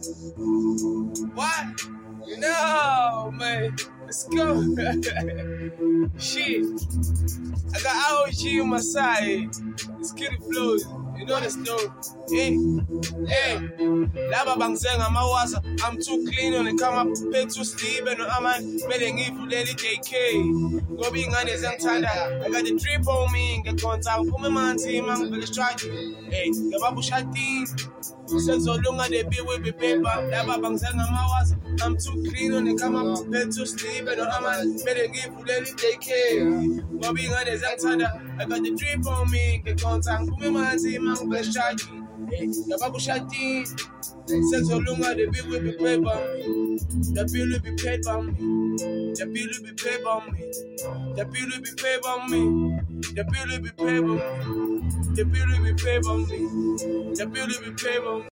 What? No, man. Let's go. Shit. I got OG on my side. It's Kitty Flows. You know the story. Hey. Laba bangzenga mawaza. I'm too clean on the come up. Pay to sleep and I'm making it for Lady JK. Go being on his tanda. I got the drip on me. Get contact. Put my man team. I'm going to strike you. Hey, the babu shati. Said so long they be with the paper. Laba bangzenga mawaza. I'm too clean on the come up. Pay to sleep and I'm making it for Lady JK. Go being on his tanda. I got the drip on me. Get contact. Put my man team. I'm going to strike you. The babu shati. Said so long they be with the paper. The bill will be paid by me. The bill will be paid by me. The bill will be paid by me. The bill will be paid by me. The bill will be paid by me. The bill will be paid by me.